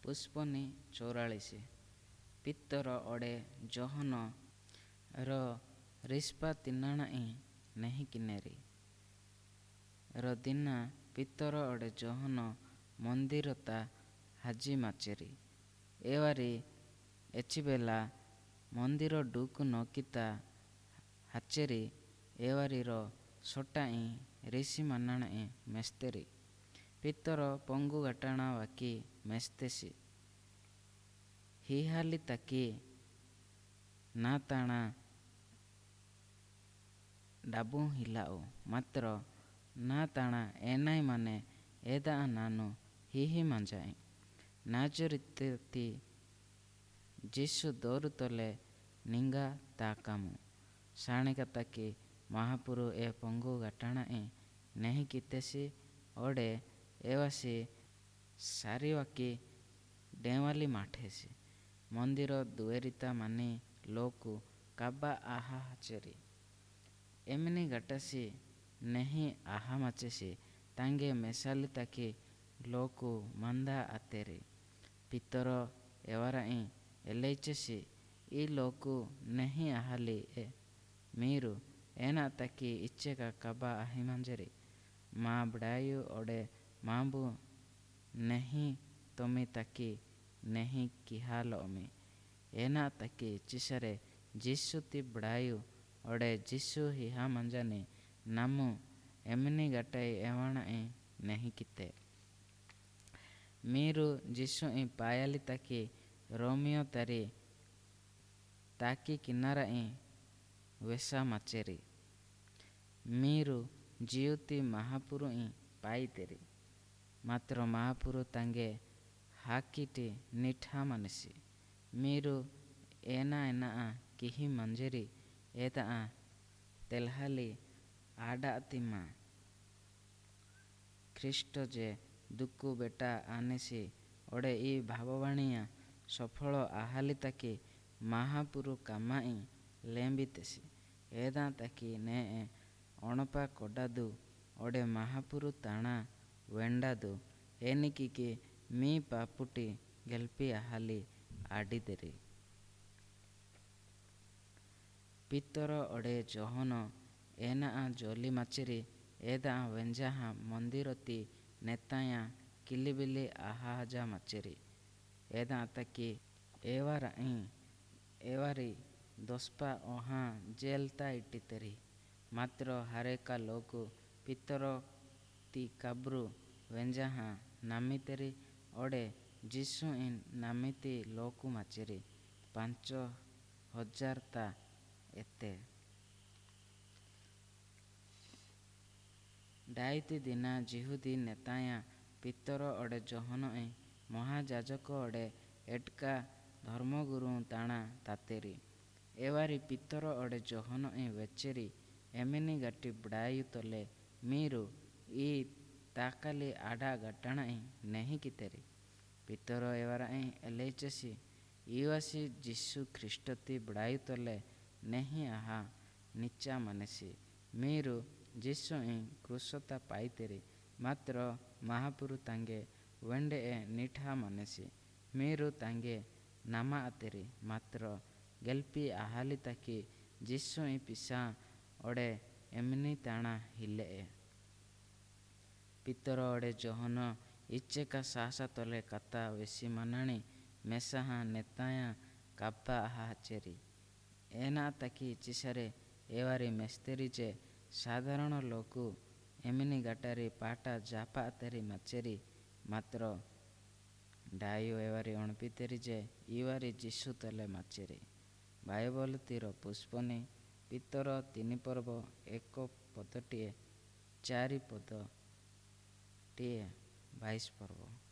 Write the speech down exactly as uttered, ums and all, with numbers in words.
ପୁଷ୍ପନି ଚଉରାଳିଶ ପିତର ଅଡ଼େ ଜହନ ର ରିସ୍ପା ତିନାଣାଇ ନେହି କିନେରି ର ଦିନା ପିତର ଅଡ଼େ ଜହନ ମନ୍ଦିରତା ହାଜି ମାଚେରି ଏୱାରି ଏଚିବେଲା ମନ୍ଦିର ଡୁକୁ ନକିତା ହାଚେରି ଏୱାରିର ସଟାଇ ରିସି ମାନାଣାଇ ମେସ୍ତେରି ପିତର ପଙ୍ଗୁ ଘଟାଣା ବାକି ମେସ୍ତେସି ହିହାଲି ତାକି ନା ତାଣା ଡାବୁ ହିଲାଉ ମାତ୍ର ନା ତାଣା ଏନାଇ ମାନେ ଏଦା ନାନୁ ହିହି ମାଞ୍ଜାଇ ନାଜରିତତି ଯିଶୁ ଦୌରୁ ତଲେ ନିଙ୍ଗା ତା କାମୁ ସାଣିକା ତାକି ମହାପୁରୁ ଏ ପଙ୍ଗୁ ଘଟାଣାଇ ନେହି କିତେସି ଅଡ଼େ ଏୱାସି ସାରିବାକି ଡେୱାଲି ମାଠେସି ମନ୍ଦିର ଦୁଏରିତା ମାନି ଲୋକୁ କାବା ଆହା ହାଚେରି ଏମିନି ଘଟାସି ନେହି ଆହା ମାଚେସି ତାଙ୍ଗେ ମେସାଲି ତାକି ଲୋକୁ ମାନ୍ଦା ଆତେରି ପିତର ଏୱାରାଇ ଏଲେଇଚେସି ఈ లోకు నెహి అహలి ఏ మీరు ఏనా తకి ఇచ్చేక కబా అహిమంజరి మా బడాయు ఒడే మాంబు నెహి తొమి తకి నెహి కిహాలోమి ఏనా తకి చిసరే జిస్సుతి బడాయు ఒడే జిస్సు హిహా మంజని నమ్ము ఎమిని గట్టై ఏవాణై నెహి కితే మీరు జిస్సు ఈ పాయాలి తకి రోమియో తరి ताकि किनारा ई वेसा माचेरी मीरु जियुति महापुरु ई पाई तेरी मात्र महापुरु तांगे हाकीटी निठा मनसी मीरु एना एना आ किही मंजेरी एता आ तेलहाली आडा तिमा ख्रिस्ट जे दुक्कु बेटा आनेसी ओडे ई भाववाणिया सफल आहाली ताकी महापुरु कामाई लेंबितेसी एदा ताकी ने अणपा कोडादु ओडे महापुरु ताणा वेंडादु एनिकी की मी पापुटी गेल्पी आहाली आडिदेरी पितर ओडे जहन एना आ जोली माचेरी एदा वेंजाहा मंदिरती नेताया किलिबिली आहाजा माचेरी एदा ताकी एवाराई एवारी दोस्पा ओहा जेलता इटितेरी मात्र हारेका लोकु पितर ती काब्रु वेंजाहा नामितेरी ओडे जिसु इन नामिती लोकु माचेरी पांच हजार ता एते डाइती दिना जिहुदी नेताया पितर ओडे जहन ए महाजाजक ओडे एटका धर्मगुरु ताणा तातेरी एवारी पितर ओडे जहन ए वेचेरी एमिनी गाटी बडायु तले मीरु ई ताकाली आडा गटाणा नेही कितेरी पितर एवारा एलेचेसी इवासी जिसु ख्रिस्टती बडायु तले नेही आहा निचा मनसी मीरु जिसु ई क्रुसता पाइतेरी मात्र महापुरु तांगे वेंडे ए निठा मनसी मीरु तांगे नामा आतेरी मात्र गेल्पी आहाली ताकी जिसु ई पिसा ओडे एमिनी ताणा हिले पितर ओडे जहन इच्चे का साहसा तले कता वेसी मनाणी मेसाहा नेताया काब्बा आहा चेरी एना ताकी चिसरे एवारी मेस्तेरी जे साधारण लोकु एमिनी गाटारी पाटा जापा तेरी माचेरी मात्र डायु एवारी अणपितेरी जे इवारी जिसु तले माचेरी बाइबल तीर पुष्पनी पितर तीन पर्व एक पदटीए चारि पदटीए बाईस पर्व।